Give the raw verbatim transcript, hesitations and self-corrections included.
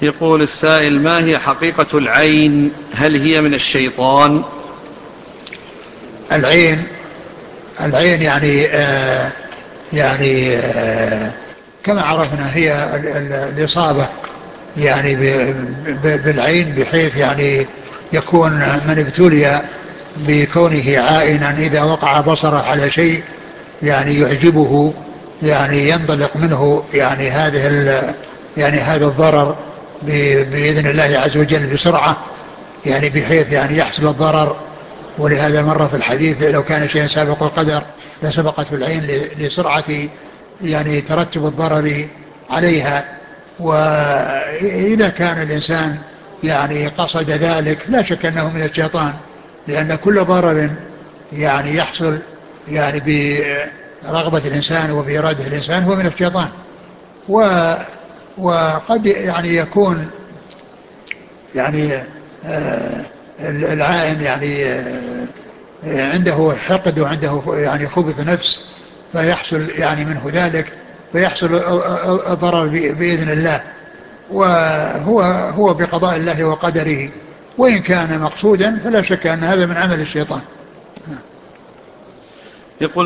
يقول السائل: ما هي حقيقة العين؟ هل هي من الشيطان؟ العين العين يعني آه يعني آه كما عرفنا هي ال- ال- الإصابة يعني ب- ب- بالعين، بحيث يعني يكون من ابتلي بكونه عائنا إذا وقع بصره على شيء يعني يعجبه، يعني ينطلق منه يعني هذه ال- يعني هذا الضرر ب- بإذن الله عز وجل بسرعة، يعني بحيث يعني يحصل الضرر. ولهذا مر في الحديث: لو كان شيئا سابق القدر لسبقت في العين لسرعة يعني ترتب الضرر عليها. وإذا كان الإنسان يعني قصد ذلك لا شك أنه من الشيطان، لأن كل ضرر يعني يحصل يعني برغبة الإنسان وبإرادة الإنسان هو من الشيطان. و وقد يعني يكون يعني آه العائن يعني آه عنده حقد وعنده يعني خبث نفس، فيحصل يعني منه ذلك، فيحصل الضرر بإذن الله، وهو هو بقضاء الله وقدره. وإن كان مقصودا فلا شك أن هذا من عمل الشيطان. يقول